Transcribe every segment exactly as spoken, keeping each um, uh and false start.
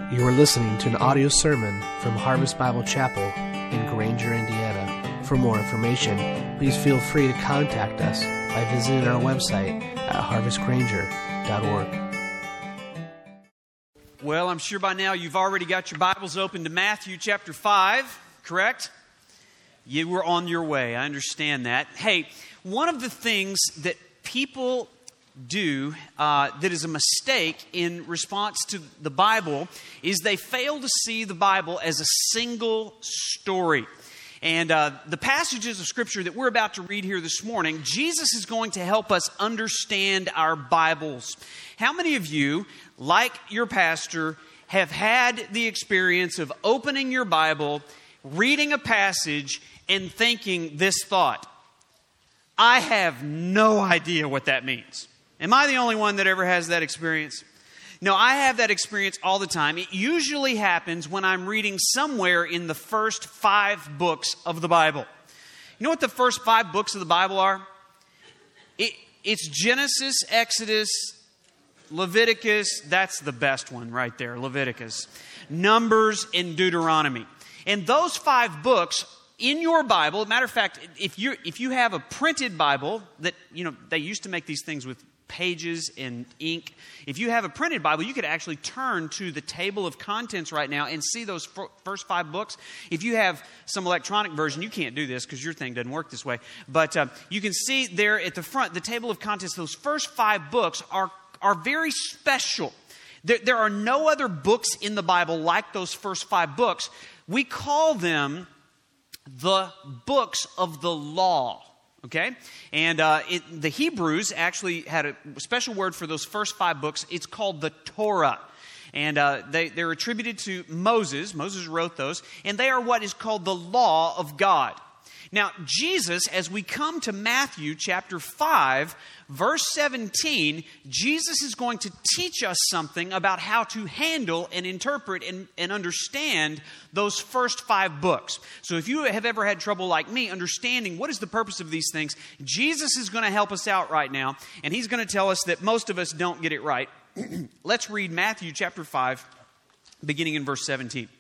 You are listening to an audio sermon from Harvest Bible Chapel in Granger, Indiana. For more information, please feel free to contact us by visiting our website at harvest granger dot org. Well, I'm sure by now you've already got your Bibles open to Matthew chapter five, correct? You were on your way. I understand that. Hey, one of the things that people do uh, that is a mistake in response to the Bible is they fail to see the Bible as a single story. And uh, the passages of Scripture that we're about to read here this morning, Jesus is going to help us understand our Bibles. How many of you, like your pastor, have had the experience of opening your Bible, reading a passage, and thinking this thought, I have no idea what that means? Am I the only one that ever has that experience? No, I have that experience all the time. It usually happens when I'm reading somewhere in the first five books of the Bible. You know what the first five books of the Bible are? It, it's Genesis, Exodus, Leviticus. That's the best one right there, Leviticus. Numbers, and Deuteronomy. And those five books in your Bible, matter of fact, if you if you have a printed Bible that, you know, they used to make these things with pages and ink. If you have a printed Bible, you could actually turn to the table of contents right now and see those f- first five books. If you have some electronic version, you can't do this because your thing doesn't work this way. But uh, you can see there at the front, the table of contents, those first five books are, are very special. There, there are no other books in the Bible like those first five books. We call them the books of the law. Okay? And uh, it, the Hebrews actually had a special word for those first five books. It's called the Torah. And uh, they, they're attributed to Moses. Moses wrote those. And they are what is called the law of God. Now, Jesus, as we come to Matthew chapter five, verse seventeen, Jesus is going to teach us something about how to handle and interpret and, and understand those first five books. So if you have ever had trouble like me understanding what is the purpose of these things, Jesus is going to help us out right now. And he's going to tell us that most of us don't get it right. Let's read Matthew chapter five, beginning in verse seventeen.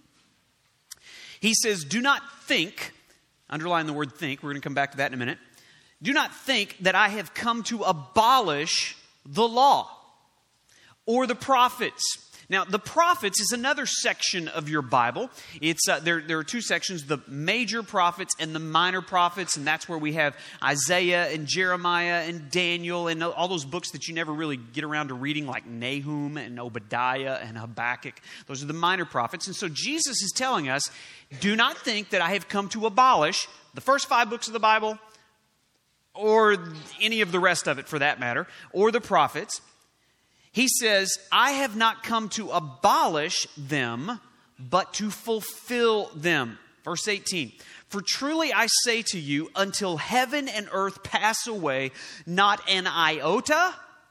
He says, "Do not think," underline the word think, we're going to come back to that in a minute. "Do not think that I have come to abolish the law or the prophets." Now, the prophets is another section of your Bible. It's uh, there, there are two sections, the major prophets and the minor prophets, and that's where we have Isaiah and Jeremiah and Daniel and all those books that you never really get around to reading, like Nahum and Obadiah and Habakkuk. Those are the minor prophets. And so Jesus is telling us, do not think that I have come to abolish the first five books of the Bible, or any of the rest of it for that matter, or the prophets. He says, I have not come to abolish them, but to fulfill them. Verse eighteen, "For truly I say to you, until heaven and earth pass away, not an iota,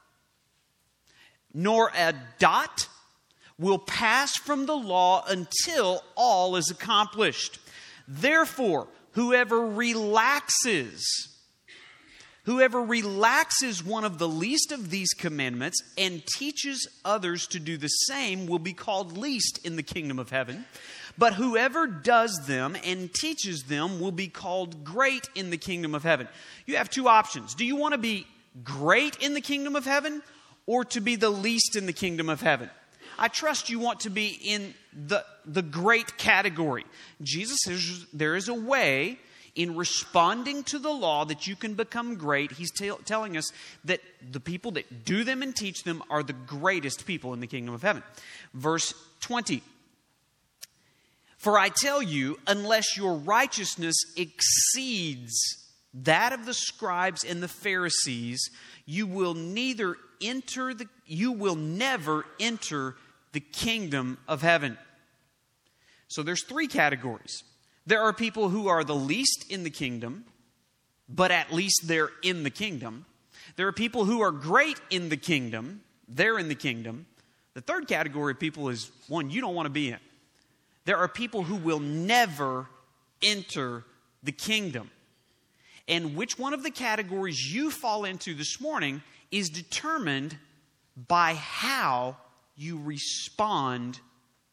nor a dot will pass from the law until all is accomplished. Therefore, whoever relaxes... Whoever relaxes one of the least of these commandments and teaches others to do the same will be called least in the kingdom of heaven. But whoever does them and teaches them will be called great in the kingdom of heaven." You have two options. Do you want to be great in the kingdom of heaven or to be the least in the kingdom of heaven? I trust you want to be in the, the great category. Jesus says there is a way in responding to the law that you can become great. He's t- telling us that the people that do them and teach them are the greatest people in the kingdom of heaven. Verse twenty. "For I tell you, unless your righteousness exceeds that of the scribes and the Pharisees, you will neither enter the you will never enter the kingdom of heaven." So there's three categories. There are people who are the least in the kingdom, but at least they're in the kingdom. There are people who are great in the kingdom. They're in the kingdom. The third category of people is one you don't want to be in. There are people who will never enter the kingdom. And which one of the categories you fall into this morning is determined by how you respond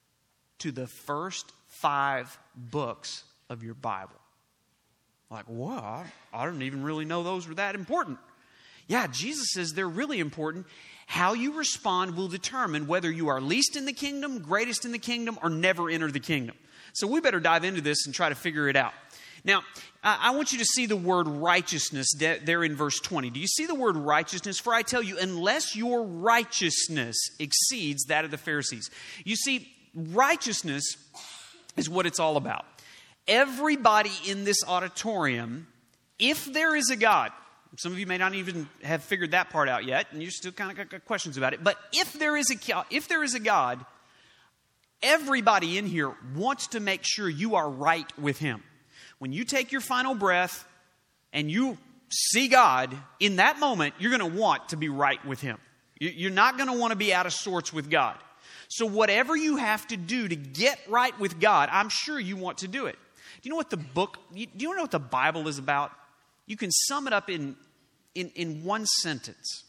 to the first five books of your Bible. Like, what? I didn't even really know those were that important. Yeah, Jesus says they're really important. How you respond will determine whether you are least in the kingdom, greatest in the kingdom, or never enter the kingdom. So we better dive into this and try to figure it out. Now, I want you to see the word righteousness there in verse twenty. Do you see the word righteousness? For I tell you, unless your righteousness exceeds that of the Pharisees. You see, righteousness is what it's all about. Everybody in this auditorium, if there is a God, some of you may not even have figured that part out yet, and you still kind of got questions about it. But if there is a if there is a God, everybody in here wants to make sure you are right with Him. When you take your final breath and you see God, in that moment, you're going to want to be right with Him. You're not going to want to be out of sorts with God. So whatever you have to do to get right with God, I'm sure you want to do it. Do you know what the book, do you know what the Bible is about? You can sum it up in, in, in one sentence.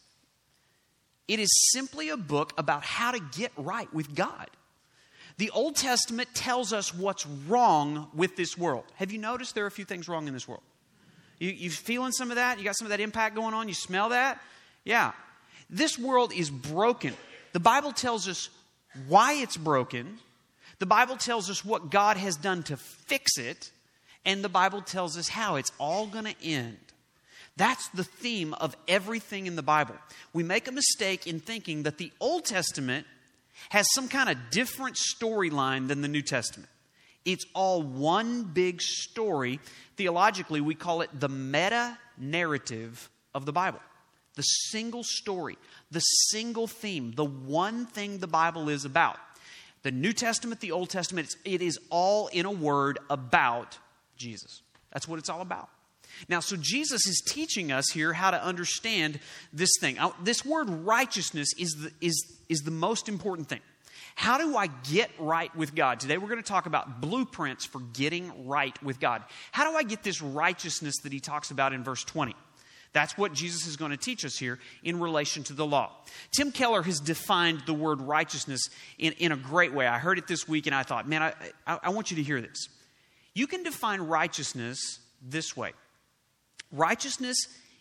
It is simply a book about how to get right with God. The Old Testament tells us what's wrong with this world. Have you noticed there are a few things wrong in this world? You, you feeling some of that? You got some of that impact going on? You smell that? Yeah. This world is broken. The Bible tells us why it's broken. The Bible tells us what God has done to fix it. And the Bible tells us how it's all going to end. That's the theme of everything in the Bible. We make a mistake in thinking that the Old Testament has some kind of different storyline than the New Testament. It's all one big story. Theologically, we call it the meta-narrative of the Bible. The single story, the single theme, the one thing the Bible is about. The New Testament, the Old Testament, it's, it is all in a word about Jesus. That's what it's all about. Now, so Jesus is teaching us here how to understand this thing. Now, this word righteousness is the, is, is the most important thing. How do I get right with God? Today we're going to talk about blueprints for getting right with God. How do I get this righteousness that he talks about in verse twenty? That's what Jesus is going to teach us here in relation to the law. Tim Keller has defined the word righteousness in, in a great way. I heard it this week and I thought, man, I, I, I want you to hear this. You can define righteousness this way. Righteousness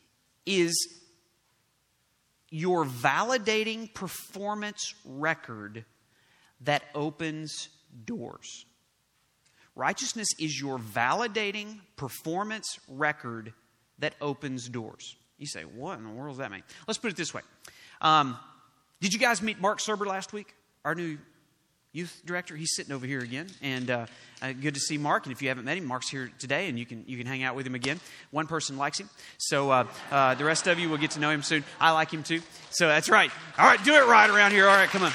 is your validating performance record that opens doors. Righteousness is your validating performance record that opens doors. You say, what in the world does that mean? Let's put it this way. Um, did you guys meet Mark Serber last week? Our new youth director. He's sitting over here again. And uh, uh, good to see Mark. And if you haven't met him, Mark's here today and you can you can hang out with him again. One person likes him. So uh, uh, the rest of you will get to know him soon. I like him too. So that's right. All right, do it right around here. All right, come on.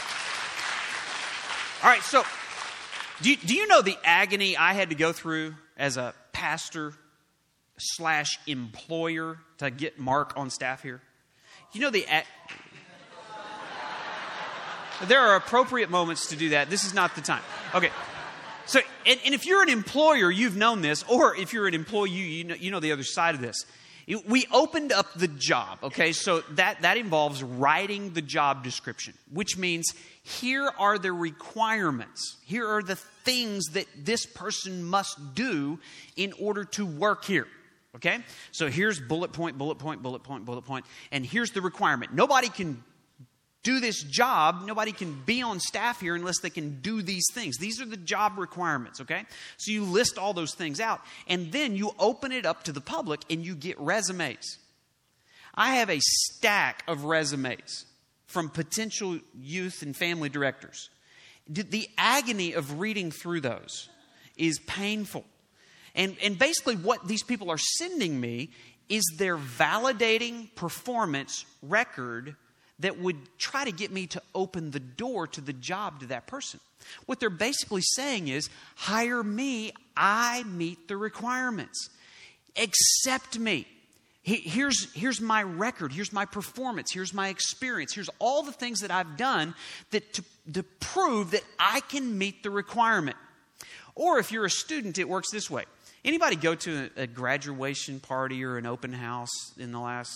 All right, so do you, do you know the agony I had to go through as a pastor slash employer to get Mark on staff here? You know the... A- There are appropriate moments to do that. This is not the time. Okay. So, and, and if you're an employer, you've known this, or if you're an employee, you know, you know the other side of this. We opened up the job, okay? So that, that involves writing the job description, which means here are the requirements. Here are the things that this person must do in order to work here. Okay? So here's bullet point, bullet point, bullet point, bullet point, and here's the requirement. Nobody can do this job. Nobody can be on staff here unless they can do these things. These are the job requirements, okay? So you list all those things out, and then you open it up to the public, and you get resumes. I have a stack of resumes from potential youth and family directors. The agony of reading through those is painful. And, and basically what these people are sending me is their validating performance record that would try to get me to open the door to the job to that person. What they're basically saying is, hire me, I meet the requirements. Accept me. Here's, here's my record, here's my performance, here's my experience, here's all the things that I've done that to, to prove that I can meet the requirement. Or if you're a student, it works this way. Anybody go to a, a graduation party or an open house in the last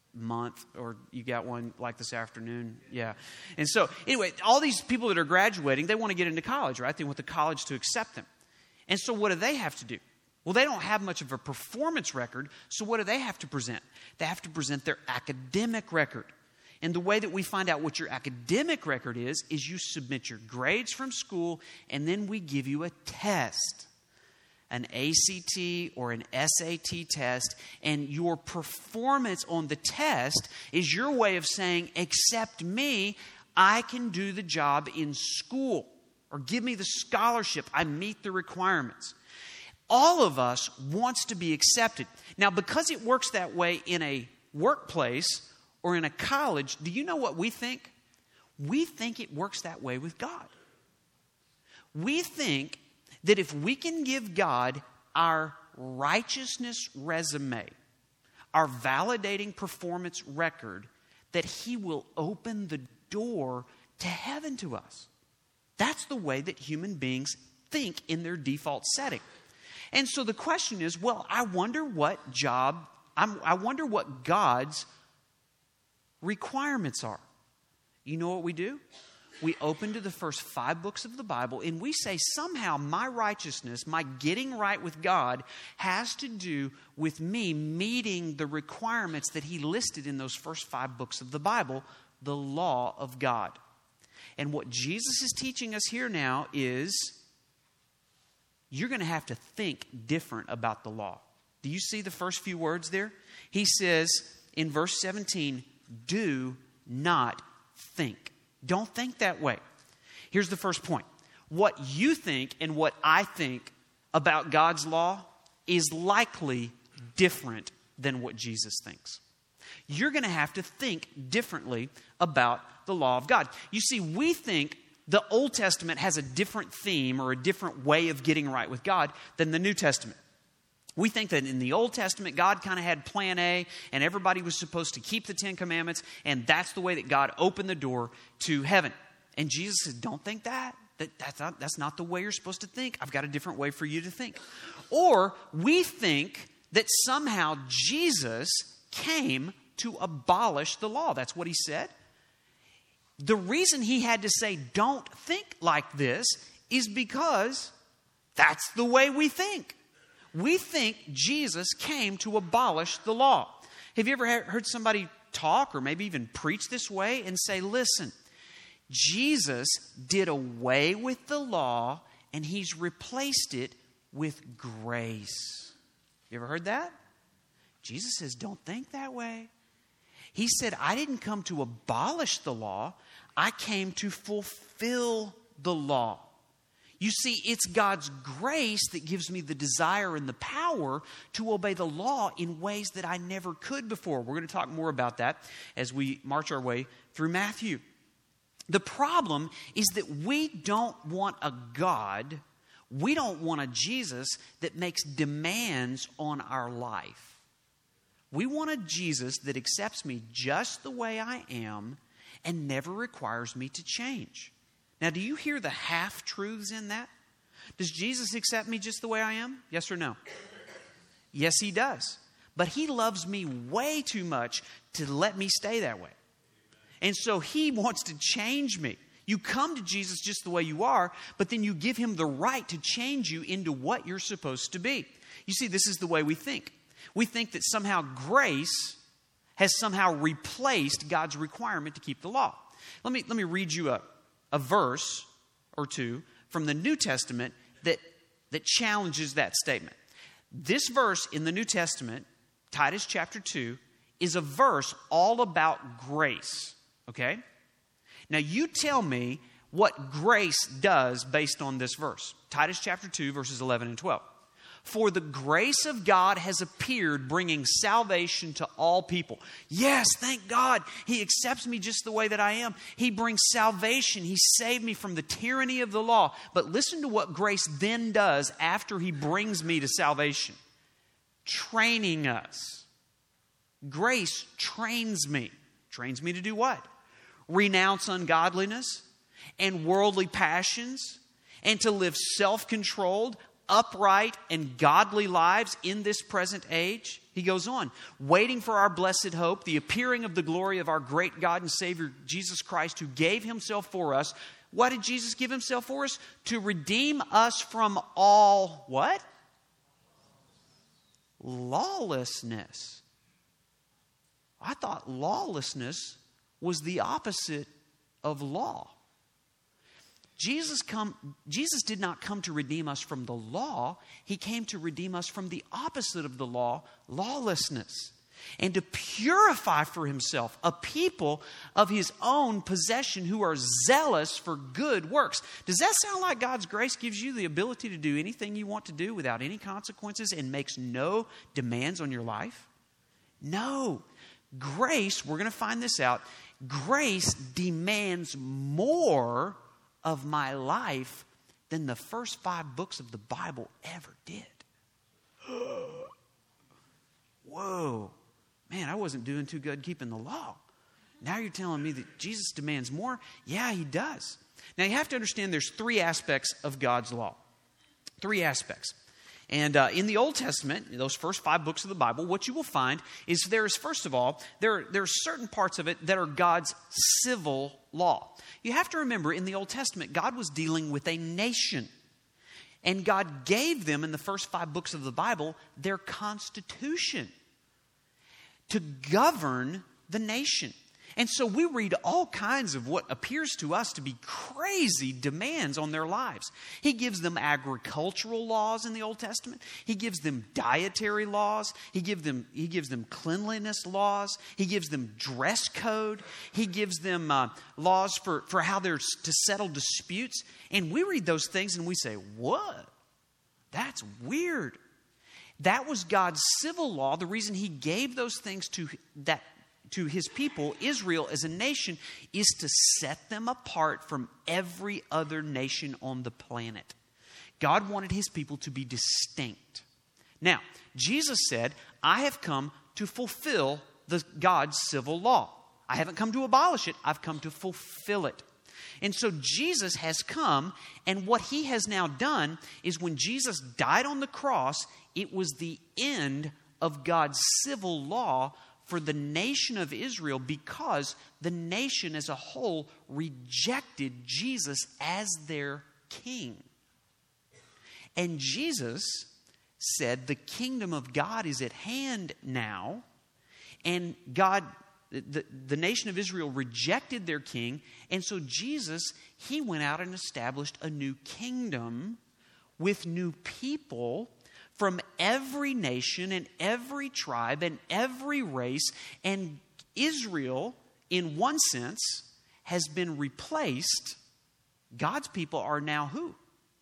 month, or you got one like this afternoon. Yeah. And so anyway, all these people that are graduating, they want to get into college, right? They want the college to accept them. And so what do they have to do? Well, they don't have much of a performance record, so what do they have to present? They have to present their academic record. And the way that we find out what your academic record is, is you submit your grades from school, and then we give you a test. An A C T or an S A T test, and your performance on the test is your way of saying, accept me, I can do the job in school, or give me the scholarship, I meet the requirements. All of us wants to be accepted. Now, because it works that way in a workplace or in a college, do you know what we think? We think it works that way with God. We think that if we can give God our righteousness resume, our validating performance record, that He will open the door to heaven to us. That's the way that human beings think in their default setting. And so the question is, well, I wonder what job, I'm, I wonder what God's requirements are. You know what we do? We open to the first five books of the Bible, and we say somehow my righteousness, my getting right with God, has to do with me meeting the requirements that He listed in those first five books of the Bible, the law of God. And what Jesus is teaching us here now is you're going to have to think different about the law. Do you see the first few words there? He says in verse seventeen, do not think. Don't think that way. Here's the first point. What you think and what I think about God's law is likely different than what Jesus thinks. You're going to have to think differently about the law of God. You see, we think the Old Testament has a different theme or a different way of getting right with God than the New Testament. We think that in the Old Testament, God kind of had plan A, and everybody was supposed to keep the Ten Commandments, and that's the way that God opened the door to heaven. And Jesus said, don't think that. that that's, not, that's not the way you're supposed to think. I've got a different way for you to think. Or we think that somehow Jesus came to abolish the law. That's what He said. The reason He had to say, don't think like this, is because that's the way we think. We think Jesus came to abolish the law. Have you ever heard somebody talk or maybe even preach this way and say, listen, Jesus did away with the law and He's replaced it with grace. You ever heard that? Jesus says, don't think that way. He said, I didn't come to abolish the law. I came to fulfill the law. You see, it's God's grace that gives me the desire and the power to obey the law in ways that I never could before. We're going to talk more about that as we march our way through Matthew. The problem is that we don't want a God, we don't want a Jesus that makes demands on our life. We want a Jesus that accepts me just the way I am and never requires me to change. Now, do you hear the half-truths in that? Does Jesus accept me just the way I am? Yes or no? Yes, He does. But He loves me way too much to let me stay that way. And so He wants to change me. You come to Jesus just the way you are, but then you give Him the right to change you into what you're supposed to be. You see, this is the way we think. We think that somehow grace has somehow replaced God's requirement to keep the law. Let me, let me read you a a verse or two from the New Testament that, that challenges that statement. This verse in the New Testament, Titus chapter two, is a verse all about grace. Okay? Now you tell me what grace does based on this verse. Titus chapter two, verses eleven and twelve. For the grace of God has appeared, bringing salvation to all people. Yes, thank God. He accepts me just the way that I am. He brings salvation. He saved me from the tyranny of the law. But listen to what grace then does after He brings me to salvation. Training us. Grace trains me. Trains me to do what? Renounce ungodliness and worldly passions, and to live self-controlled, upright and godly lives in this present age. He goes on, waiting for our blessed hope, the appearing of the glory of our great God and Savior, Jesus Christ, who gave himself for us. What did Jesus give himself for us? To redeem us from all, what? Lawlessness. I thought lawlessness was the opposite of law. Jesus come, Jesus did not come to redeem us from the law. He came to redeem us from the opposite of the law, lawlessness, and to purify for himself a people of his own possession who are zealous for good works. Does that sound like God's grace gives you the ability to do anything you want to do without any consequences and makes no demands on your life? No. Grace, we're going to find this out, grace demands more of my life than the first five books of the Bible ever did. Whoa. Man, I wasn't doing too good keeping the law. Now you're telling me that Jesus demands more? Yeah, he does. Now you have to understand there's three aspects of God's law. Three aspects. And uh, in the Old Testament, those first five books of the Bible, what you will find is there is, first of all, there, there are certain parts of it that are God's civil law. You have to remember, in the Old Testament, God was dealing with a nation. And God gave them, in the first five books of the Bible, their constitution to govern the nation. And so we read all kinds of what appears to us to be crazy demands on their lives. He gives them agricultural laws in the Old Testament. He gives them dietary laws. He gives them, he gives them cleanliness laws. He gives them dress code. He gives them uh, laws for, for how they're to settle disputes. And we read those things and we say, what? That's weird. That was God's civil law. The reason he gave those things to that to his people, Israel as a nation, is to set them apart from every other nation on the planet. God wanted his people to be distinct. Now, Jesus said, I have come to fulfill the God's civil law. I haven't come to abolish it. I've come to fulfill it. And so Jesus has come, and what he has now done is when Jesus died on the cross, it was the end of God's civil law for the nation of Israel, because the nation as a whole rejected Jesus as their king. And Jesus said the kingdom of God is at hand now, and God, the, the nation of Israel rejected their king, and so Jesus, he went out and established a new kingdom with new people from every nation and every tribe and every race. And Israel, in one sense, has been replaced. God's people are now who?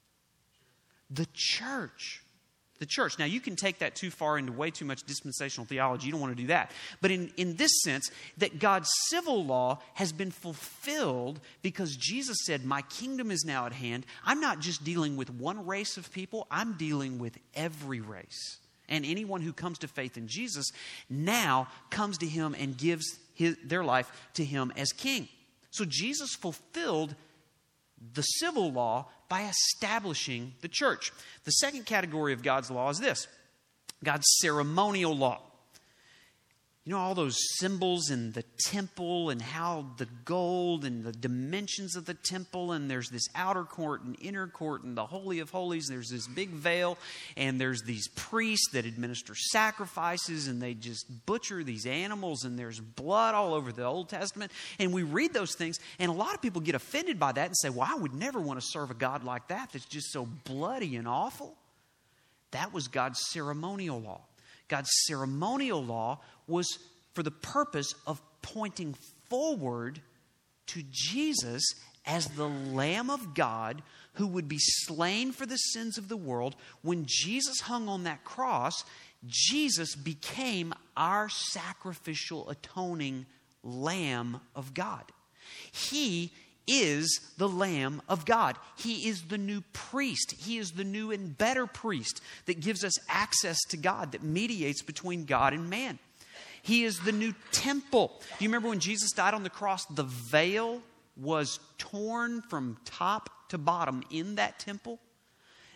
The church. The church. Now, you can take that too far into way too much dispensational theology. You don't want to do that. But in, in this sense, that God's civil law has been fulfilled because Jesus said, my kingdom is now at hand. I'm not just dealing with one race of people. I'm dealing with every race. And anyone who comes to faith in Jesus now comes to him and gives his, their life to him as king. So Jesus fulfilled the civil law by establishing the church. The second category of God's law is this: God's ceremonial law. You know, all those symbols in the temple and how the gold and the dimensions of the temple, and there's this outer court and inner court and the Holy of Holies. There's this big veil, and there's these priests that administer sacrifices, and they just butcher these animals, and there's blood all over the Old Testament. And we read those things, and a lot of people get offended by that and say, well, I would never want to serve a God like that that's just so bloody and awful. That was God's ceremonial law. God's ceremonial law was for the purpose of pointing forward to Jesus as the Lamb of God who would be slain for the sins of the world. When Jesus hung on that cross, Jesus became our sacrificial atoning Lamb of God. He is the Lamb of God. He is the new priest. He is the new and better priest that gives us access to God, that mediates between God and man. He is the new temple. Do you remember when Jesus died on the cross, the veil was torn from top to bottom in that temple?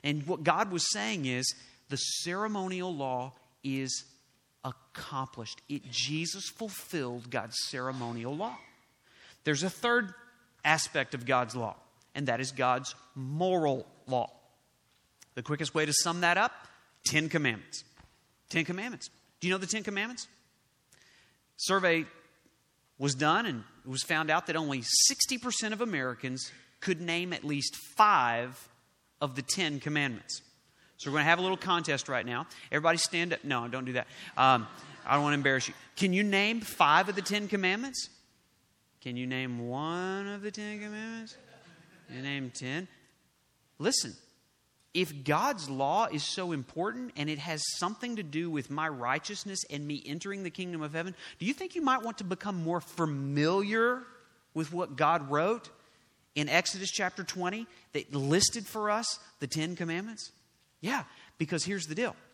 And what God was saying is the ceremonial law is accomplished. It, Jesus fulfilled God's ceremonial law. There's a third aspect of God's law, and that is God's moral law. The quickest way to sum that up, Ten Commandments. Ten Commandments. Do you know the Ten Commandments? Survey was done, and it was found out that only sixty percent of Americans could name at least five of the Ten Commandments. So we're going to have a little contest right now. Everybody stand up. No, don't do that. Um, I don't want to embarrass you. Can you name five of the Ten Commandments? Can you name one of the Ten Commandments? Can you name ten? Listen, if God's law is so important and it has something to do with my righteousness and me entering the kingdom of heaven, do you think you might want to become more familiar with what God wrote in Exodus chapter twenty that listed for us the Ten Commandments? Yeah, because here's the deal.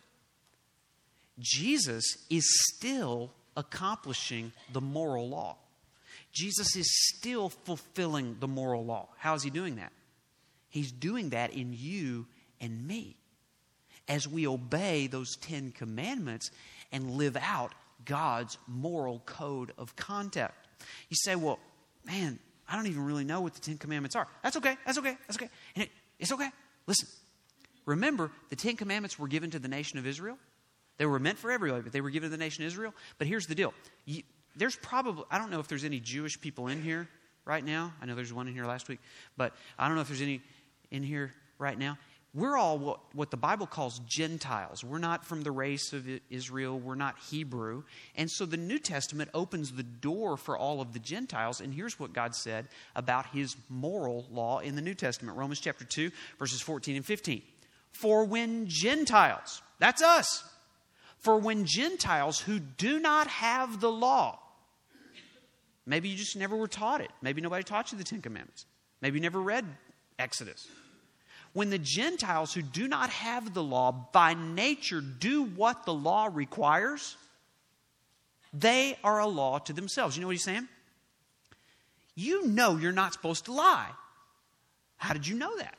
Jesus is still accomplishing the moral law. Jesus is still fulfilling the moral law. How is he doing that? He's doing that in you and me as we obey those Ten Commandments and live out God's moral code of conduct. You say, well, man, I don't even really know what the Ten Commandments are. That's okay. That's okay. That's okay. And it, it's okay. Listen, remember, the Ten Commandments were given to the nation of Israel. They were meant for everybody, but they were given to the nation of Israel. But here's the deal. You, there's probably, I don't know if there's any Jewish people in here right now. I know there's one in here last week, but I don't know if there's any in here right now. We're all what, what the Bible calls Gentiles. We're not from the race of Israel. We're not Hebrew. And so the New Testament opens the door for all of the Gentiles. And here's what God said about his moral law in the New Testament. Romans chapter two, verses fourteen and fifteen. For when Gentiles, that's us, for when Gentiles who do not have the law, maybe you just never were taught it. Maybe nobody taught you the Ten Commandments. Maybe you never read Exodus. When the Gentiles who do not have the law by nature do what the law requires, they are a law to themselves. You know what he's saying? You know you're not supposed to lie. How did you know that?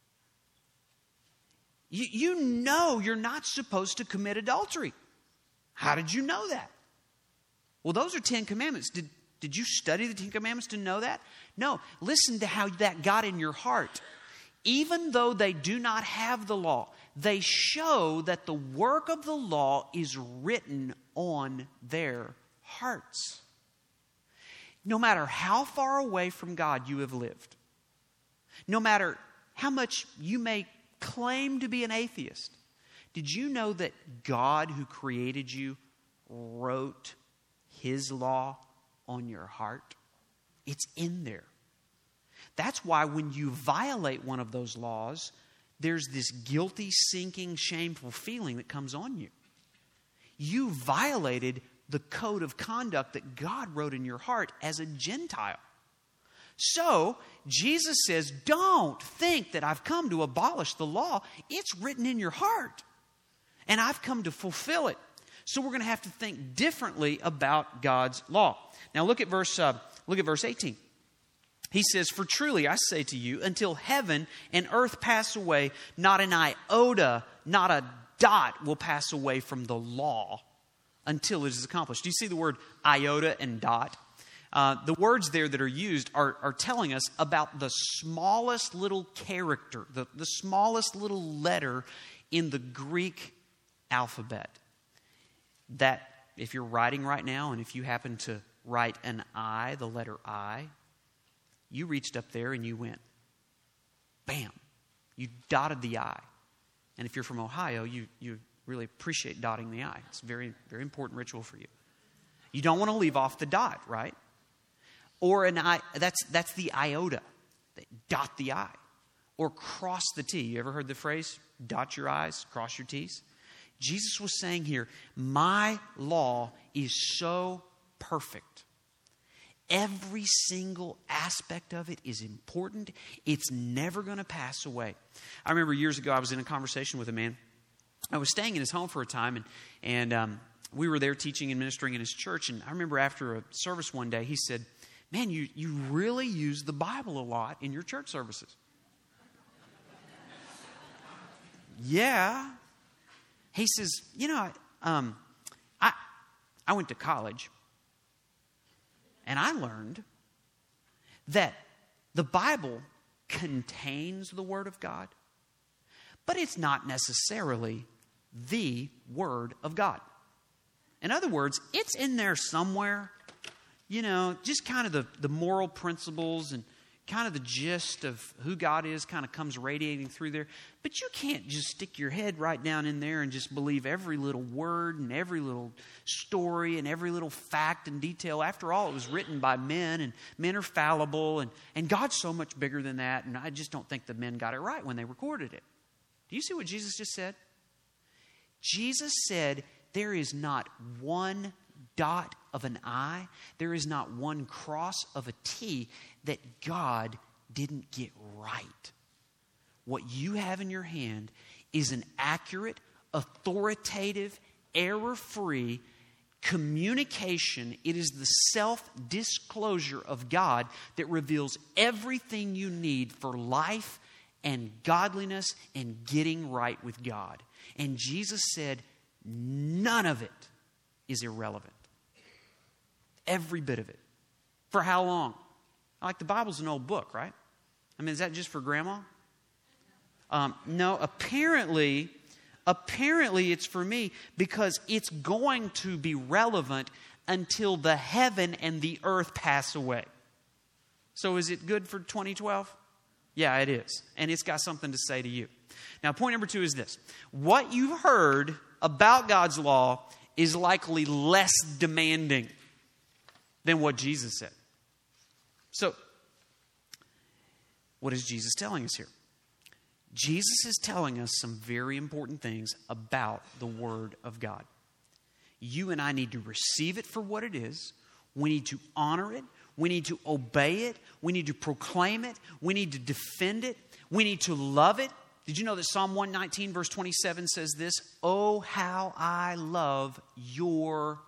You, you know you're not supposed to commit adultery. How did you know that? Well, those are Ten Commandments. Did, did you study the Ten Commandments to know that? No. Listen to how that got in your heart. Even though they do not have the law, they show that the work of the law is written on their hearts. No matter how far away from God you have lived, no matter how much you may claim to be an atheist, did you know that God who created you wrote his law on your heart? It's in there. That's why when you violate one of those laws, there's this guilty, sinking, shameful feeling that comes on you. You violated the code of conduct that God wrote in your heart as a Gentile. So, Jesus says, don't think that I've come to abolish the law. It's written in your heart. And I've come to fulfill it. So we're going to have to think differently about God's law. Now look at verse, uh, look at verse eighteen. He says, for truly I say to you, until heaven and earth pass away, not an iota, not a dot will pass away from the law until it is accomplished. Do you see the word iota and dot? Uh, the words there that are used are, are telling us about the smallest little character, the, the smallest little letter in the Greek alphabet. That, if you're writing right now, and if you happen to write an I, the letter I, you reached up there and you went, bam, you dotted the I. And if you're from Ohio, you, you really appreciate dotting the I. It's a very, very important ritual for you. You don't want to leave off the dot, right? Or an I, that's, that's the iota, dot the I. Or cross the T. You ever heard the phrase, dot your I's, cross your T's? Jesus was saying here, my law is so perfect. Every single aspect of it is important. It's never going to pass away. I remember years ago, I was in a conversation with a man. I was staying in his home for a time, and, and um, we were there teaching and ministering in his church. And I remember after a service one day, he said, man, you, you really use the Bible a lot in your church services. yeah. He says, you know, um, I, I went to college, and I learned that the Bible contains the Word of God, but it's not necessarily the Word of God. In other words, it's in there somewhere, you know, just kind of the, the moral principles and kind of the gist of who God is kind of comes radiating through there. But you can't just stick your head right down in there and just believe every little word and every little story and every little fact and detail. After all, it was written by men, and men are fallible, and, and God's so much bigger than that, and I just don't think the men got it right when they recorded it. Do you see what Jesus just said? Jesus said, there is not one dot of an I, there is not one cross of a T that God didn't get right. What you have in your hand is an accurate, authoritative, error-free communication. It is the self-disclosure of God that reveals everything you need for life and godliness and getting right with God. And Jesus said, none of it is irrelevant. Every bit of it. For how long? Like the Bible's an old book, right? I mean, is that just for grandma? Um, no, apparently, apparently it's for me because it's going to be relevant until the heaven and the earth pass away. So is it good for twenty twelve? Yeah, it is. And it's got something to say to you. Now, point number two is this. What you've heard about God's law is likely less demanding than what Jesus said. So, what is Jesus telling us here? Jesus is telling us some very important things about the Word of God. You and I need to receive it for what it is. We need to honor it. We need to obey it. We need to proclaim it. We need to defend it. We need to love it. Did you know that Psalm one nineteen verse twenty-seven says this? Oh, how I love your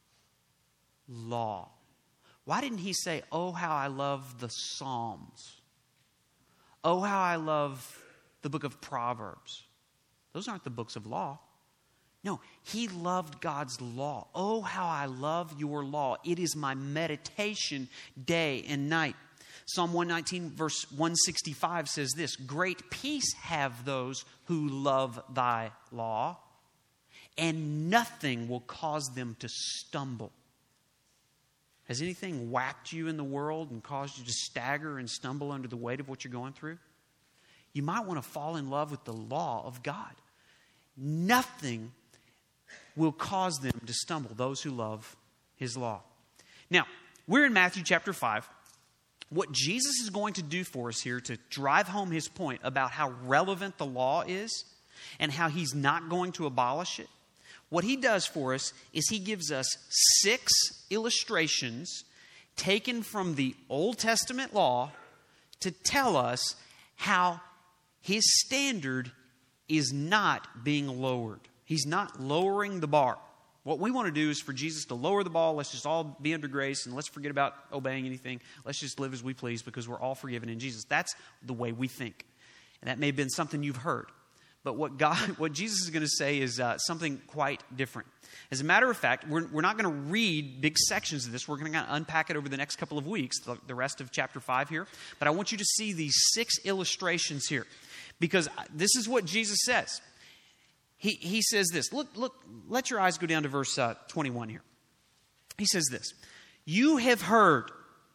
law. Why didn't he say, oh, how I love the Psalms? Oh, how I love the book of Proverbs. Those aren't the books of law. No, he loved God's law. Oh, how I love your law. It is my meditation day and night. Psalm one nineteen verse one sixty-five says this, great peace have those who love thy law, and nothing will cause them to stumble. Has anything whacked you in the world and caused you to stagger and stumble under the weight of what you're going through? You might want to fall in love with the law of God. Nothing will cause them to stumble, those who love his law. Now, we're in Matthew chapter five. What Jesus is going to do for us here to drive home his point about how relevant the law is and how he's not going to abolish it, what he does for us is he gives us six illustrations taken from the Old Testament law to tell us how his standard is not being lowered. He's not lowering the bar. What we want to do is for Jesus to lower the bar. Let's just all be under grace and let's forget about obeying anything. Let's just live as we please because we're all forgiven in Jesus. That's the way we think. And that may have been something you've heard. But what God, what Jesus is going to say is uh, something quite different. As a matter of fact, we're, we're not going to read big sections of this. We're going to unpack it over the next couple of weeks, the, the rest of chapter five here. But I want you to see these six illustrations here. Because this is what Jesus says. He, he says this. Look, look, let your eyes go down to verse uh, twenty-one here. He says this. You have heard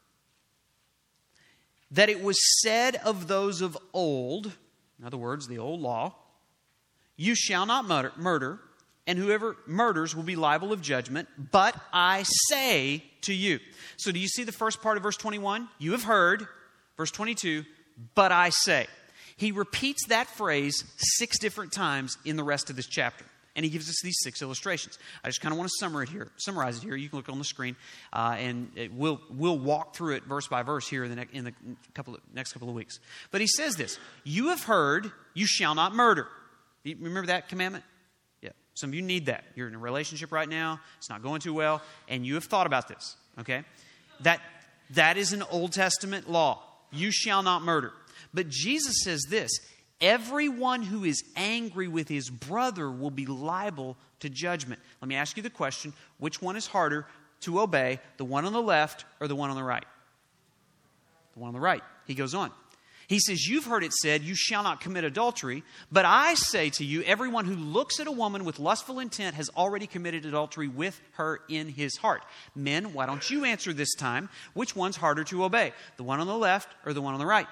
that it was said of those of old, in other words, the old law, you shall not murder, murder, and whoever murders will be liable of judgment. But I say to you. So do you see the first part of verse twenty-one? You have heard. Verse twenty-two, but I say. He repeats that phrase six different times in the rest of this chapter. And he gives us these six illustrations. I just kind of want to summarize it here. Summarize it here. You can look on the screen, uh, and it, we'll we'll walk through it verse by verse here in the, ne- in the couple of, next couple of weeks. But he says this: you have heard, you shall not murder. You remember that commandment? Yeah. Some of you need that. You're in a relationship right now. It's not going too well, and you have thought about this. Okay, that that is an Old Testament law. You shall not murder. But Jesus says this, Everyone who is angry with his brother will be liable to judgment. Let me ask you the question, which one is harder to obey, the one on the left or the one on the right? The one on the right. He goes on. He says, you've heard it said, you shall not commit adultery. But I say to you, everyone who looks at a woman with lustful intent has already committed adultery with her in his heart. Men, why don't you answer this time? Which one's harder to obey? The one on the left or the one on the right?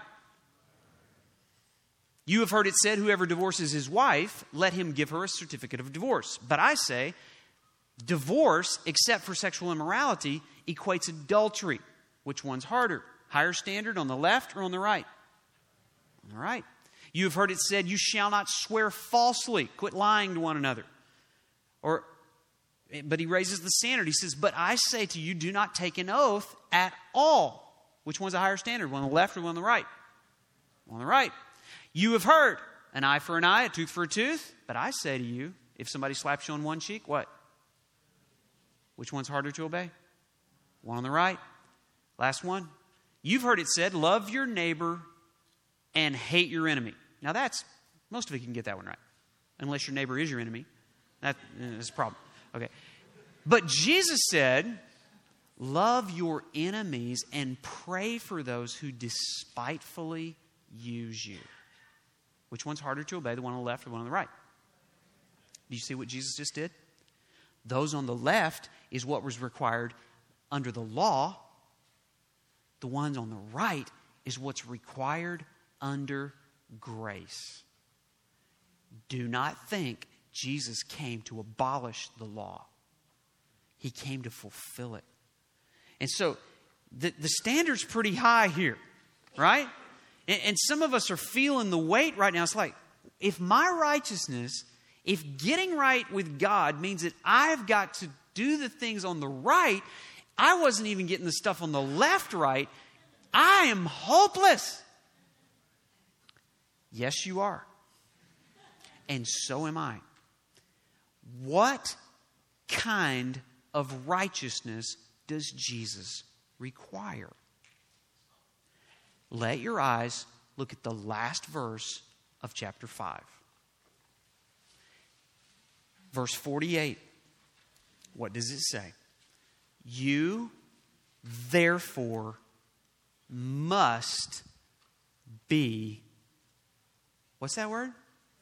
You have heard it said, whoever divorces his wife, let him give her a certificate of divorce. But I say, divorce, except for sexual immorality, equates adultery. Which one's harder? Higher standard on the left or on the right? All right. You have heard it said, you shall not swear falsely. Quit lying to one another. Or, but he raises the standard. He says, but I say to you, do not take an oath at all. Which one's a higher standard? One on the left or one on the right? On the right. You have heard, an eye for an eye, a tooth for a tooth. But I say to you, if somebody slaps you on one cheek, what? Which one's harder to obey? One on the right. Last one. You've heard it said, love your neighbor and hate your enemy. Now that's, most of you can get that one right. Unless your neighbor is your enemy. That is a problem. Okay. But Jesus said, love your enemies and pray for those who despitefully use you. Which one's harder to obey, the one on the left or the one on the right? Do you see what Jesus just did? Those on the left is what was required under the law. The ones on the right is what's required under grace. Do not think Jesus came to abolish the law. He came to fulfill it. And so the, the standard's pretty high here, right? And, and some of us are feeling the weight right now. It's like, if my righteousness, if getting right with God means that I've got to do the things on the right, I wasn't even getting the stuff on the left right, I am hopeless. Yes, you are. And so am I. What kind of righteousness does Jesus require? Let your eyes look at the last verse of chapter five. Verse forty-eight. What does it say? You, therefore, must be, what's that word?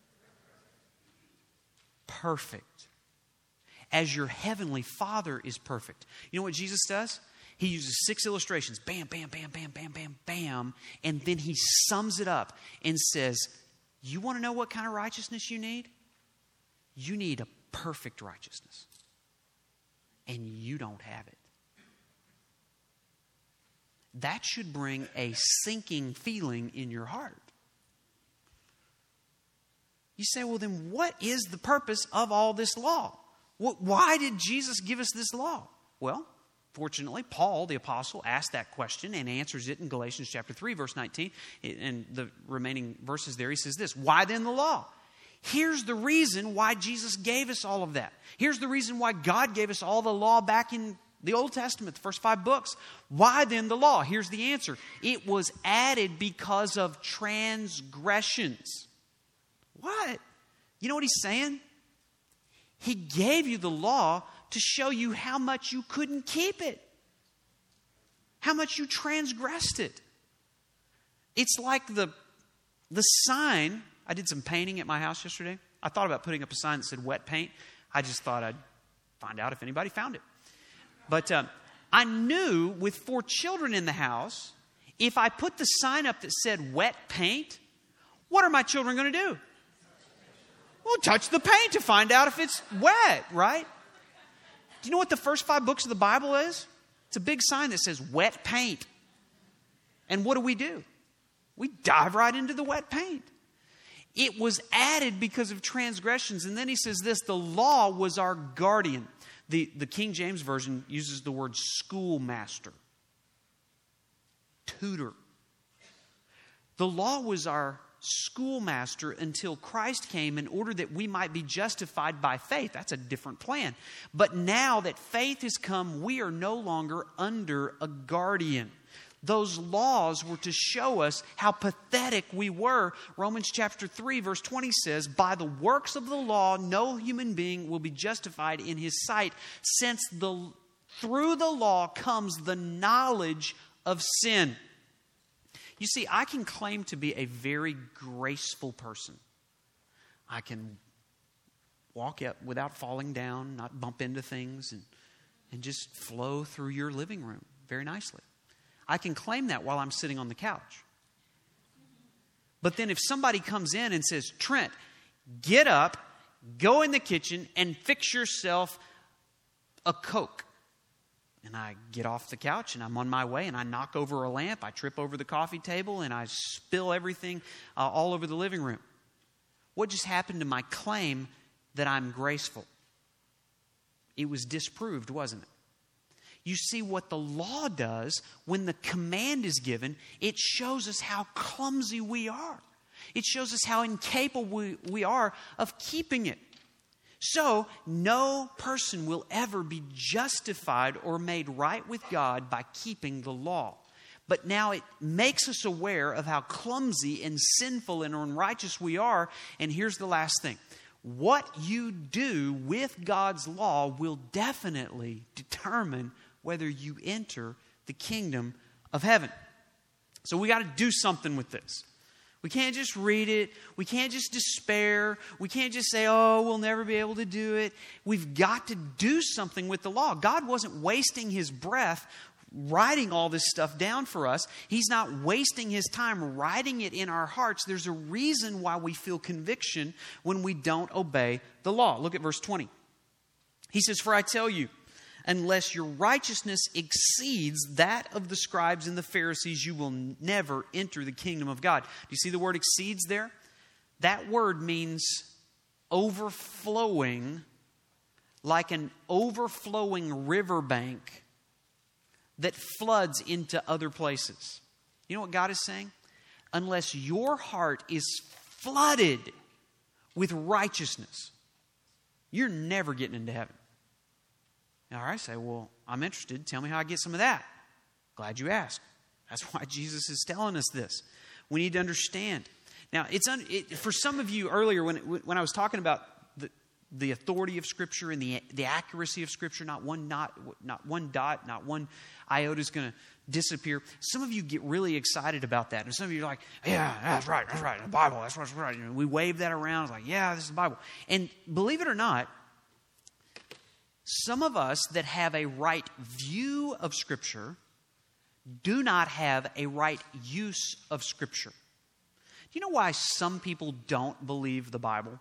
Perfect. As your heavenly Father is perfect. You know what Jesus does? He uses six illustrations. Bam, bam, bam, bam, bam, bam, bam. And then he sums it up and says, you want to know what kind of righteousness you need? You need a perfect righteousness. And you don't have it. That should bring a sinking feeling in your heart. You say, well, then what is the purpose of all this law? Why did Jesus give us this law? Well, fortunately, Paul, the apostle, asked that question and answers it in Galatians chapter three, verse nineteen. And the remaining verses there, he says this, why then the law? Here's the reason why Jesus gave us all of that. Here's the reason why God gave us all the law back in the Old Testament, the first five books. Why then the law? Here's the answer. It was added because of transgressions. What? You know what he's saying? He gave you the law to show you how much you couldn't keep it. How much you transgressed it. It's like the, the sign. I did some painting at my house yesterday. I thought about putting up a sign that said wet paint. I just thought I'd find out if anybody found it. But uh, I knew with four children in the house, if I put the sign up that said wet paint, what are my children going to do? Well, touch the paint to find out if it's wet, right? Do you know what the first five books of the Bible is? It's a big sign that says wet paint. And what do we do? We dive right into the wet paint. It was added because of transgressions. And then he says this, the law was our guardian. The, the King James Version uses the word schoolmaster, tutor. The law was our schoolmaster until Christ came in order that we might be justified by faith. That's a different plan. But now that faith has come, we are no longer under a guardian. Those laws were to show us how pathetic we were. Romans chapter three, verse twenty says, by the works of the law, no human being will be justified in his sight, since the, through the law comes the knowledge of sin. You see, I can claim to be a very graceful person. I can walk out without falling down, not bump into things, and, and just flow through your living room very nicely. I can claim that while I'm sitting on the couch. But then if somebody comes in and says, Trent, get up, go in the kitchen, and fix yourself a Coke. And I get off the couch and I'm on my way and I knock over a lamp, I trip over the coffee table, and I spill everything uh, all over the living room. What just happened to my claim that I'm graceful? It was disproved, wasn't it? You see, what the law does when the command is given, it shows us how clumsy we are. It shows us how incapable we, we are of keeping it. So, no person will ever be justified or made right with God by keeping the law. But now it makes us aware of how clumsy and sinful and unrighteous we are. And here's the last thing. What you do with God's law will definitely determine whether you enter the kingdom of heaven. So we got to do something with this. We can't just read it. We can't just despair. We can't just say, oh, we'll never be able to do it. We've got to do something with the law. God wasn't wasting his breath writing all this stuff down for us. He's not wasting his time writing it in our hearts. There's a reason why we feel conviction when we don't obey the law. Look at verse twenty. He says, for I tell you, unless your righteousness exceeds that of the scribes and the Pharisees, you will never enter the kingdom of God. Do you see the word exceeds there? That word means overflowing, like an overflowing riverbank that floods into other places. You know what God is saying? Unless your heart is flooded with righteousness, you're never getting into heaven. All right, I say, well, I'm interested. Tell me how I get some of that. Glad you asked. That's why Jesus is telling us this. We need to understand. Now, it's un, it, for some of you earlier when when I was talking about the the authority of Scripture and the the accuracy of Scripture, not one not not one dot, not one iota is going to disappear. Some of you get really excited about that, and some of you are like, "Yeah, that's right, that's right, the Bible, that's what's right." And we wave that around, it's like, "Yeah, this is the Bible." And believe it or not, some of us that have a right view of Scripture do not have a right use of Scripture. Do you know why some people don't believe the Bible?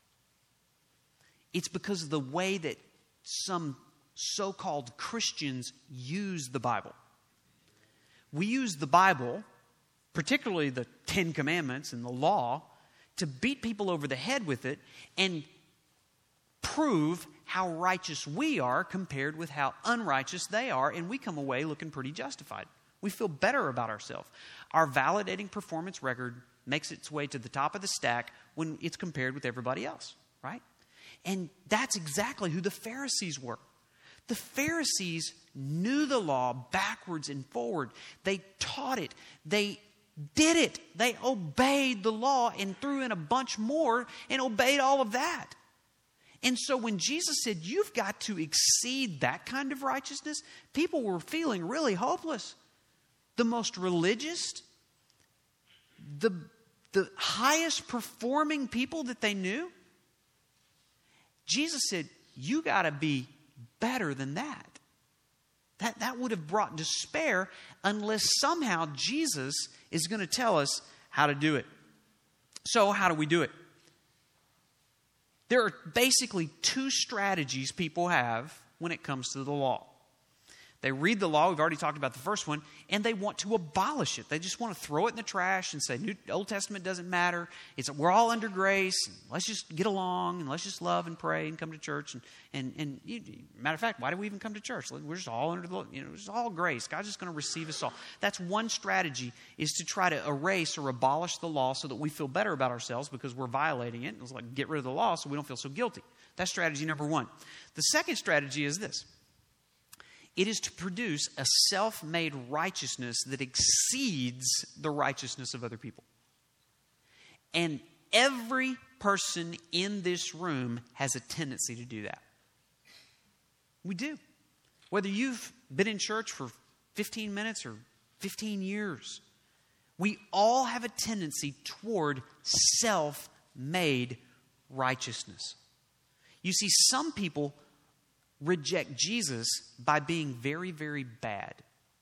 It's because of the way that some so-called Christians use the Bible. We use the Bible, particularly the Ten Commandments and the law, to beat people over the head with it and prove how righteous we are compared with how unrighteous they are, and we come away looking pretty justified. We feel better about ourselves. Our validating performance record makes its way to the top of the stack when it's compared with everybody else, right? And that's exactly who the Pharisees were. The Pharisees knew the law backwards and forward. They taught it. They did it. They obeyed the law and threw in a bunch more and obeyed all of that. And so when Jesus said, you've got to exceed that kind of righteousness, people were feeling really hopeless. The most religious, the, the highest performing people that they knew, Jesus said, you got to be better than that. That, that would have brought despair unless somehow Jesus is going to tell us how to do it. So how do we do it? There are basically two strategies people have when it comes to the law. They read the law, we've already talked about the first one, and they want to abolish it. They just want to throw it in the trash and say, New Old Testament doesn't matter. It's we're all under grace. Let's just get along and let's just love and pray and come to church. And and and you, matter of fact, why do we even come to church? We're just all under the you know, it's all grace. God's just going to receive us all. That's one strategy, is to try to erase or abolish the law so that we feel better about ourselves because we're violating it. It's like get rid of the law so we don't feel so guilty. That's strategy number one. The second strategy is this. It is to produce a self-made righteousness that exceeds the righteousness of other people. And every person in this room has a tendency to do that. We do. Whether you've been in church for fifteen minutes or fifteen years, we all have a tendency toward self-made righteousness. You see, some people reject Jesus by being very, very bad.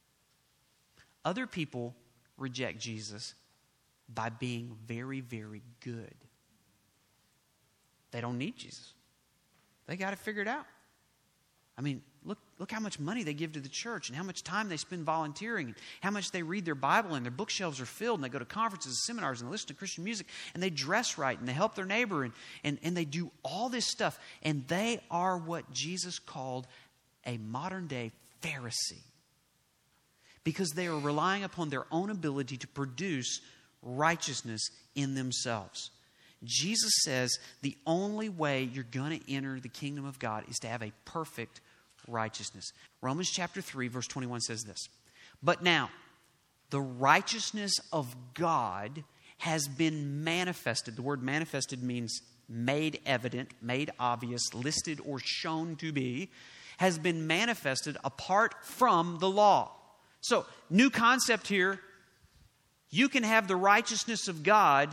Other people reject Jesus by being very, very good. They don't need Jesus. They got it figured out. I mean, look, look how much money they give to the church and how much time they spend volunteering and how much they read their Bible, and their bookshelves are filled, and they go to conferences and seminars and they listen to Christian music, and they dress right and they help their neighbor, and, and, and they do all this stuff. And they are what Jesus called a modern day Pharisee, because they are relying upon their own ability to produce righteousness in themselves. Jesus says the only way you're going to enter the kingdom of God is to have a perfect righteousness. Romans chapter three, verse twenty-one says this: "But now, the righteousness of God has been manifested." The word manifested means made evident, made obvious, listed or shown to be, has been manifested apart from the law. So, new concept here. You can have the righteousness of God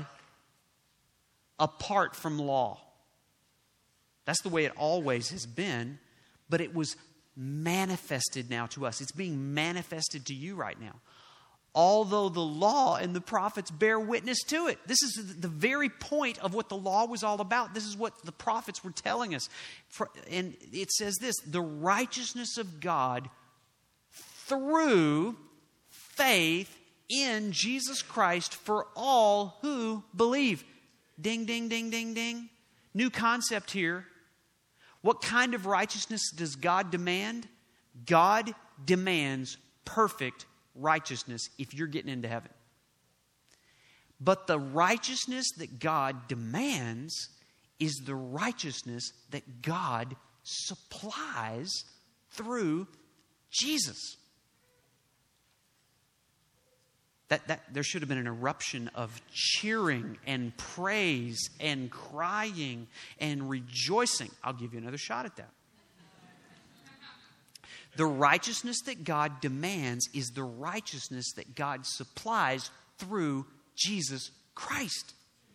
apart from law. That's the way it always has been, but it was manifested now to us. It's being manifested to you right now. Although the law and the prophets bear witness to it. This is the very point of what the law was all about. This is what the prophets were telling us. And it says this: the righteousness of God through faith in Jesus Christ for all who believe. Ding, ding, ding, ding, ding. New concept here. What kind of righteousness does God demand? God demands perfect righteousness if you're getting into heaven. But the righteousness that God demands is the righteousness that God supplies through Jesus. That, that there should have been an eruption of cheering and praise and crying and rejoicing. I'll give you another shot at that. The righteousness that God demands is the righteousness that God supplies through Jesus Christ.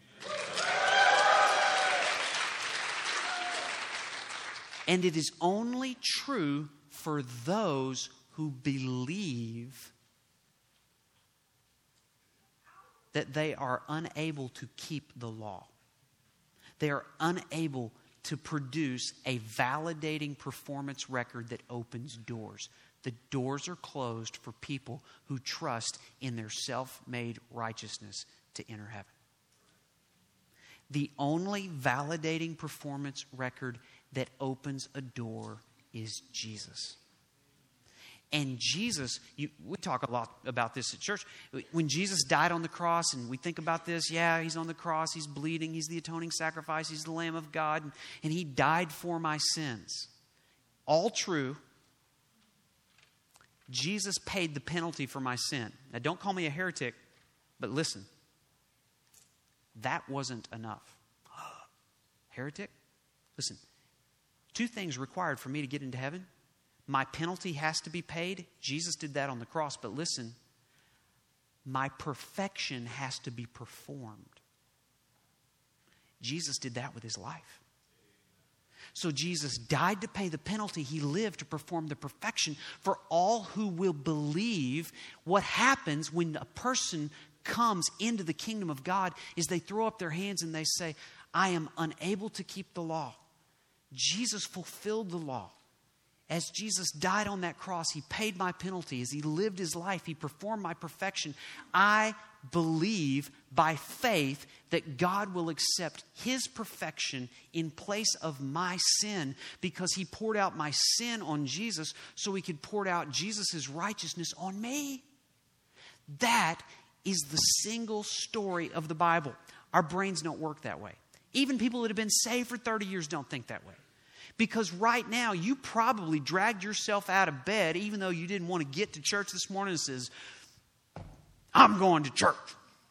And it is only true for those who believe that they are unable to keep the law. They are unable to produce a validating performance record that opens doors. The doors are closed for people who trust in their self-made righteousness to enter heaven. The only validating performance record that opens a door is Jesus. And Jesus, you, we talk a lot about this at church. When Jesus died on the cross, and we think about this, yeah, he's on the cross, he's bleeding, he's the atoning sacrifice, he's the Lamb of God, and, and he died for my sins. All true. Jesus paid the penalty for my sin. Now, don't call me a heretic, but listen. That wasn't enough. Heretic? Listen. Two things required for me to get into heaven. My penalty has to be paid. Jesus did that on the cross. But listen, my perfection has to be performed. Jesus did that with his life. So Jesus died to pay the penalty. He lived to perform the perfection for all who will believe. What happens when a person comes into the kingdom of God is they throw up their hands and they say, I am unable to keep the law. Jesus fulfilled the law. As Jesus died on that cross, he paid my penalty. As he lived his life, he performed my perfection. I believe by faith that God will accept his perfection in place of my sin, because he poured out my sin on Jesus so he could pour out Jesus' righteousness on me. That is the single story of the Bible. Our brains don't work that way. Even people that have been saved for thirty years don't think that way. Because right now, you probably dragged yourself out of bed, even though you didn't want to get to church this morning, and says, I'm going to church.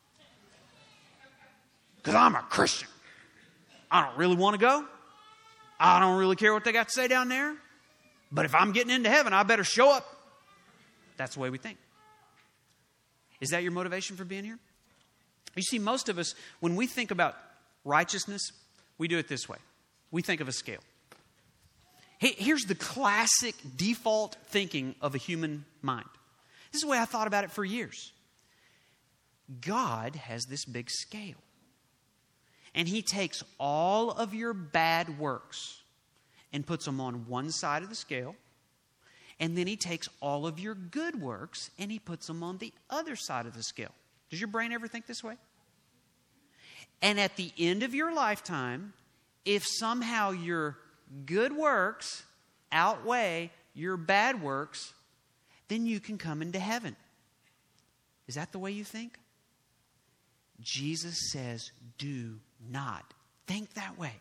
Because I'm a Christian. I don't really want to go. I don't really care what they got to say down there. But if I'm getting into heaven, I better show up. That's the way we think. Is that your motivation for being here? You see, most of us, when we think about righteousness, we do it this way. We think of a scale. Hey, here's the classic default thinking of a human mind. This is the way I thought about it for years. God has this big scale. And He takes all of your bad works and puts them on one side of the scale. And then He takes all of your good works and He puts them on the other side of the scale. Does your brain ever think this way? And at the end of your lifetime, if somehow your good works outweigh your bad works, then you can come into heaven. Is that the way you think? Jesus says, do not think that way.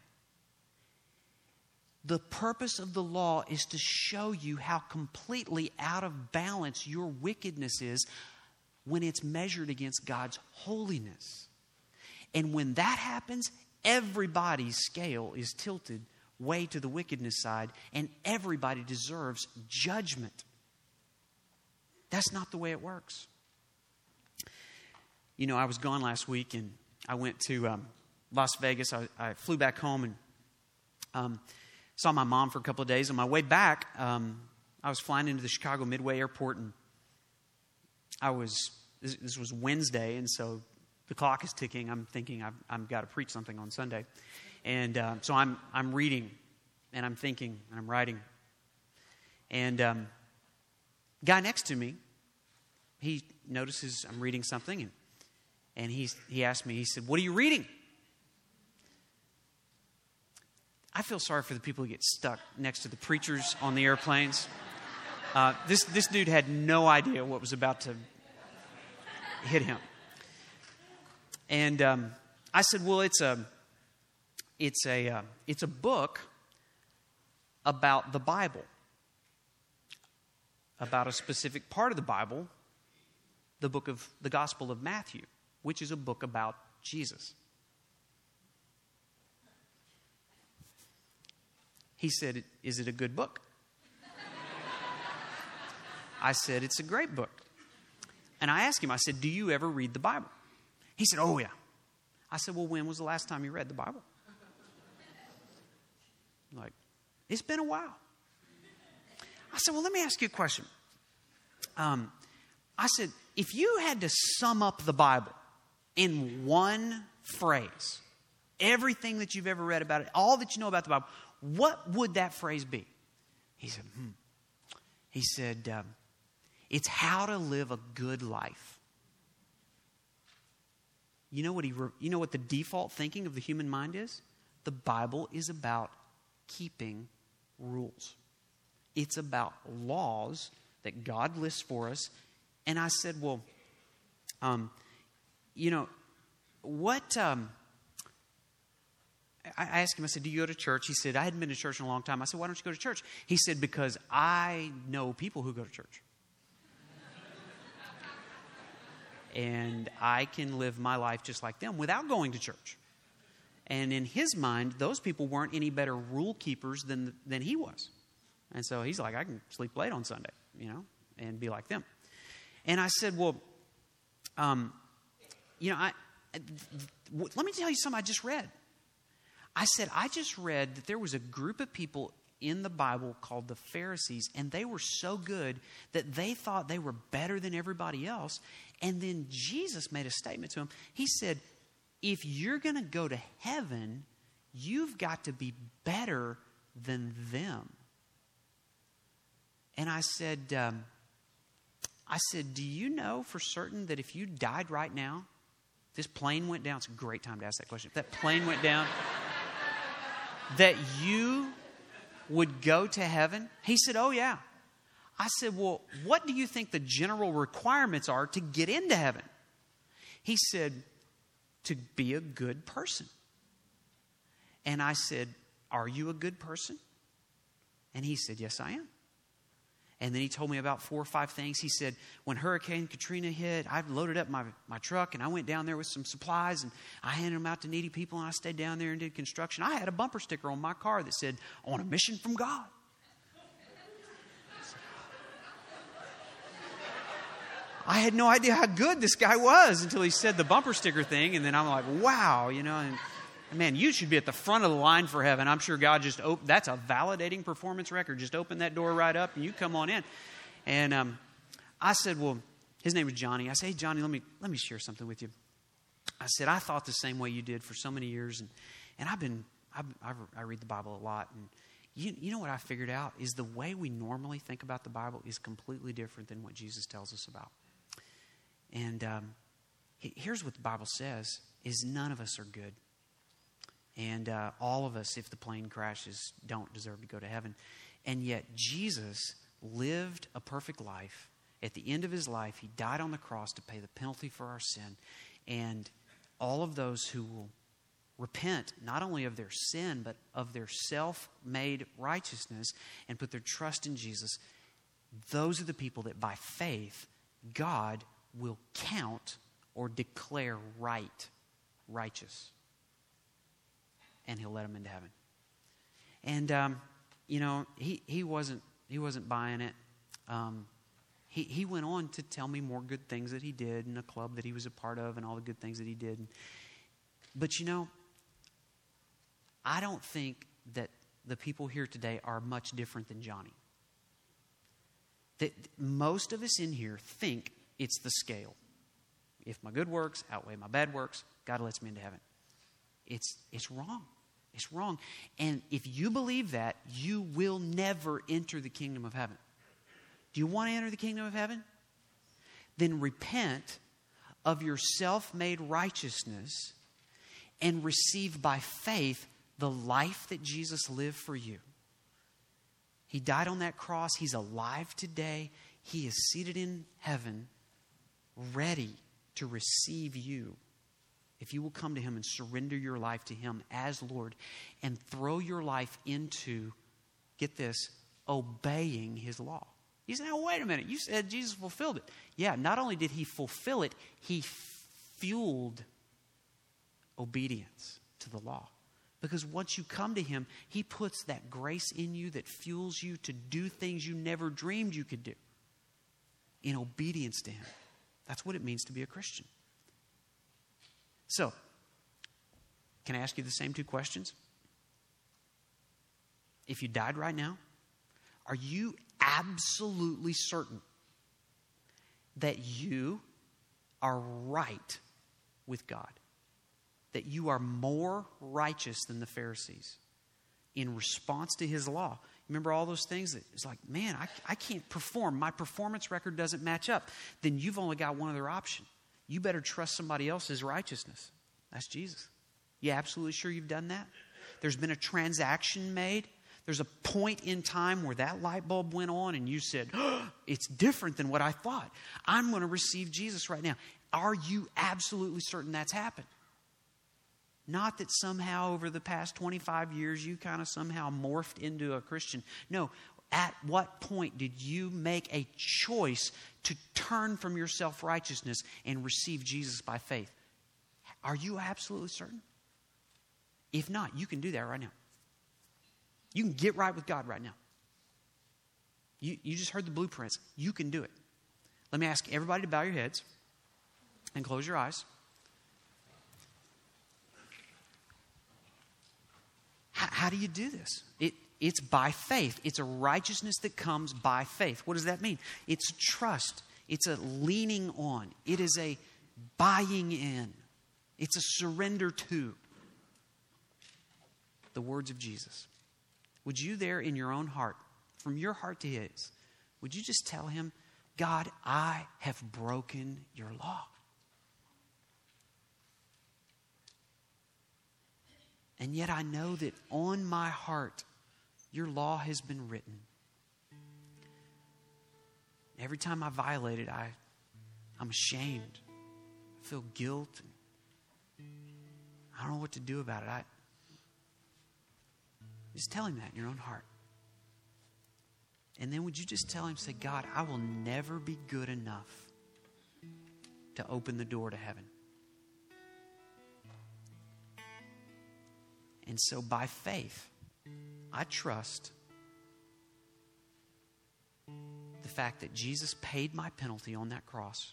The purpose of the law is to show you how completely out of balance your wickedness is when it's measured against God's holiness. And when that happens, everybody's scale is tilted way to the wickedness side, and everybody deserves judgment. That's not the way it works. You know, I was gone last week, and I went to um, Las Vegas. I, I flew back home and um, saw my mom for a couple of days. On my way back, um, I was flying into the Chicago Midway Airport, and I was this, this was Wednesday, and so the clock is ticking. I'm thinking I've, I've got to preach something on Sunday. And uh, so I'm I'm reading, and I'm thinking, and I'm writing. And um, guy next to me, he notices I'm reading something, and and he he asked me. He said, "What are you reading?" I feel sorry for the people who get stuck next to the preachers on the airplanes. Uh, this this dude had no idea what was about to hit him. And um, I said, "Well, it's a." It's a uh, it's a book about the Bible, about a specific part of the Bible, the book of the Gospel of Matthew, which is a book about Jesus. He said, "Is it a good book?" I said, "It's a great book." And I asked him, I said, "Do you ever read the Bible?" He said, "Oh, yeah." I said, "Well, when was the last time you read the Bible?" Like, it's been a while. I said, "Well, let me ask you a question." Um, I said, if you had to sum up the Bible in one phrase, everything that you've ever read about it, all that you know about the Bible, what would that phrase be? He said, hmm. He said, um, it's how to live a good life. You know what he? Re- you know what the default thinking of the human mind is? The Bible is about keeping rules. It's about laws that God lists for us. And I said, well, um, you know, what, um, I asked him, I said, do you go to church? He said, I hadn't been to church in a long time. I said, why don't you go to church? He said, because I know people who go to church. And I can live my life just like them without going to church. And in his mind, those people weren't any better rule keepers than than he was. And so he's like, I can sleep late on Sunday, you know, and be like them. And I said, well, um, you know, I, let me tell you something I just read. I said, I just read that there was a group of people in the Bible called the Pharisees, and they were so good that they thought they were better than everybody else. And then Jesus made a statement to them. He said, if you're going to go to heaven, you've got to be better than them. And I said, um, I said, do you know for certain that if you died right now, this plane went down? It's a great time to ask that question. If that plane went down, that you would go to heaven? He said, oh, yeah. I said, well, what do you think the general requirements are to get into heaven? He said, to be a good person. And I said, are you a good person? And he said, yes, I am. And then he told me about four or five things. He said, when Hurricane Katrina hit, I loaded up my, my truck and I went down there with some supplies and I handed them out to needy people and I stayed down there and did construction. I had a bumper sticker on my car that said, on a mission from God. I had no idea how good this guy was until he said the bumper sticker thing. And then I'm like, wow, you know, and man, you should be at the front of the line for heaven. I'm sure God just opened, that's a validating performance record. Just open that door right up and you come on in. And um, I said, well, his name was Johnny. I said, hey, Johnny, let me let me share something with you. I said, I thought the same way you did for so many years. And, and I've been, I've, I've, I read the Bible a lot. And you, you know what I figured out is the way we normally think about the Bible is completely different than what Jesus tells us about. And um, here's what the Bible says, is none of us are good. And uh, all of us, if the plane crashes, don't deserve to go to heaven. And yet Jesus lived a perfect life. At the end of his life, he died on the cross to pay the penalty for our sin. And all of those who will repent, not only of their sin, but of their self-made righteousness and put their trust in Jesus, those are the people that by faith, God will count or declare right, righteous. And he'll let them into heaven. And um, you know, he he wasn't he wasn't buying it. Um, he he went on to tell me more good things that he did, and a club that he was a part of, and all the good things that he did. But you know, I don't think that the people here today are much different than Johnny. That most of us in here think it's the scale. If my good works outweigh my bad works, God lets me into heaven. It's it's wrong. It's wrong. And if you believe that, you will never enter the kingdom of heaven. Do you want to enter the kingdom of heaven? Then repent of your self-made righteousness and receive by faith the life that Jesus lived for you. He died on that cross. He's alive today. He is seated in heaven, ready to receive you. If you will come to him and surrender your life to him as Lord and throw your life into, get this, obeying his law. You say, now wait a minute, you said Jesus fulfilled it. Yeah, not only did he fulfill it, he fueled obedience to the law. Because once you come to him, he puts that grace in you that fuels you to do things you never dreamed you could do in obedience to him. That's what it means to be a Christian. So, can I ask you the same two questions? If you died right now, are you absolutely certain that you are right with God? That you are more righteous than the Pharisees in response to his law? Remember all those things that it's like, man, I, I can't perform. My performance record doesn't match up. Then you've only got one other option. You better trust somebody else's righteousness. That's Jesus. You absolutely sure you've done that? There's been a transaction made. There's a point in time where that light bulb went on and you said, oh, it's different than what I thought. I'm going to receive Jesus right now. Are you absolutely certain that's happened? Not that somehow over the past twenty-five years you kind of somehow morphed into a Christian. No. At what point did you make a choice to turn from your self-righteousness and receive Jesus by faith? Are you absolutely certain? If not, you can do that right now. You can get right with God right now. You, you just heard the blueprints. You can do it. Let me ask everybody to bow your heads and close your eyes. How, how do you do this? It It's by faith. It's a righteousness that comes by faith. What does that mean? It's trust. It's a leaning on. It is a buying in. It's a surrender to the words of Jesus. Would you there in your own heart, from your heart to his, would you just tell him, God, I have broken your law. And yet I know that on my heart, your law has been written. Every time I violate it, I, I'm ashamed. I feel guilt. I don't know what to do about it. I, just tell him that in your own heart. And then would you just tell him, say, God, I will never be good enough to open the door to heaven. And so by faith, I trust the fact that Jesus paid my penalty on that cross.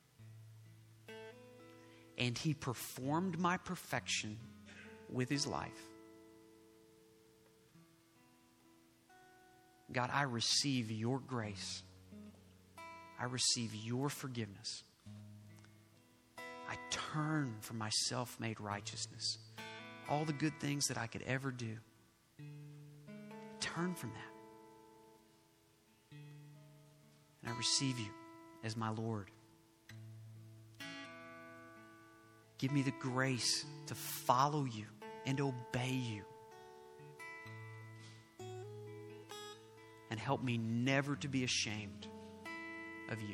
And he performed my perfection with his life. God, I receive your grace. I receive your forgiveness. I turn from my self-made righteousness. All the good things that I could ever do. Turn from that. And I receive you as my Lord. Give me the grace to follow you and obey you. And help me never to be ashamed of you.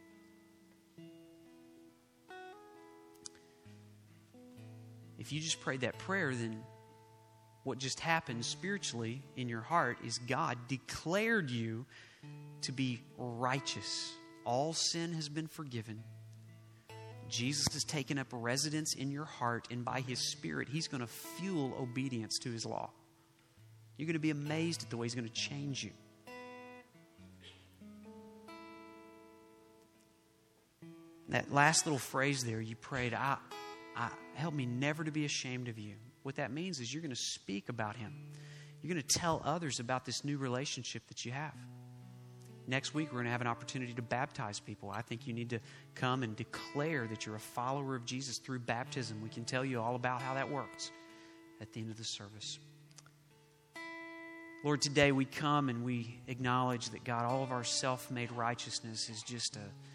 If you just prayed that prayer, then what just happened spiritually in your heart is God declared you to be righteous. All sin has been forgiven. Jesus has taken up residence in your heart, and by his Spirit, he's going to fuel obedience to his law. You're going to be amazed at the way he's going to change you. That last little phrase there, you prayed, I, I, help me never to be ashamed of you. What that means is you're going to speak about him. You're going to tell others about this new relationship that you have. Next week, we're going to have an opportunity to baptize people. I think you need to come and declare that you're a follower of Jesus through baptism. We can tell you all about how that works at the end of the service. Lord, today we come and we acknowledge that, God, all of our self-made righteousness is just a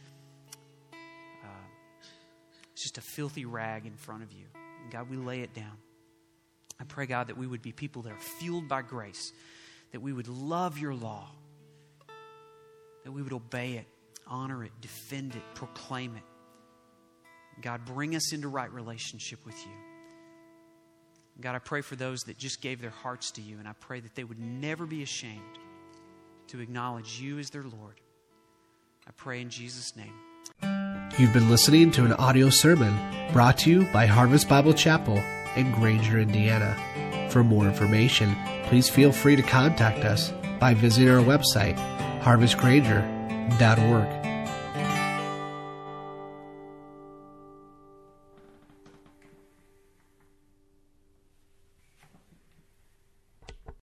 It's just a filthy rag in front of you. And God, we lay it down. I pray, God, that we would be people that are fueled by grace, that we would love your law, that we would obey it, honor it, defend it, proclaim it. God, bring us into right relationship with you. God, I pray for those that just gave their hearts to you, and I pray that they would never be ashamed to acknowledge you as their Lord. I pray in Jesus' name. You've been listening to an audio sermon brought to you by Harvest Bible Chapel in Granger, Indiana. For more information, please feel free to contact us by visiting our website, harvest granger dot org.